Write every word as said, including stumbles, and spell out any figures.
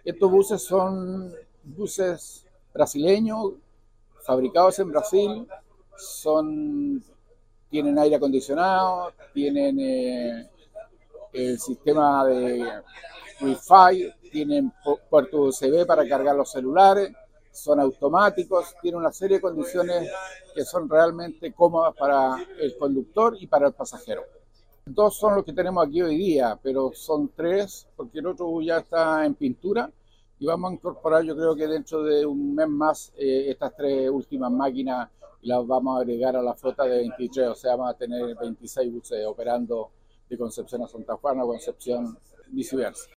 Estos buses son buses brasileños, fabricados en Brasil, son, tienen aire acondicionado, tienen eh, el sistema de Wi-Fi, tienen puerto U S B para cargar los celulares, son automáticos, tienen una serie de condiciones que son realmente cómodas para el conductor y para el pasajero. Dos son los que tenemos aquí hoy día, pero son tres, porque el otro ya está en pintura y vamos a incorporar, yo creo que dentro de un mes más, eh, estas tres últimas máquinas las vamos a agregar a la flota de veintitrés, o sea, vamos a tener veintiséis buses operando de Concepción a Santa Juana, Concepción, viceversa.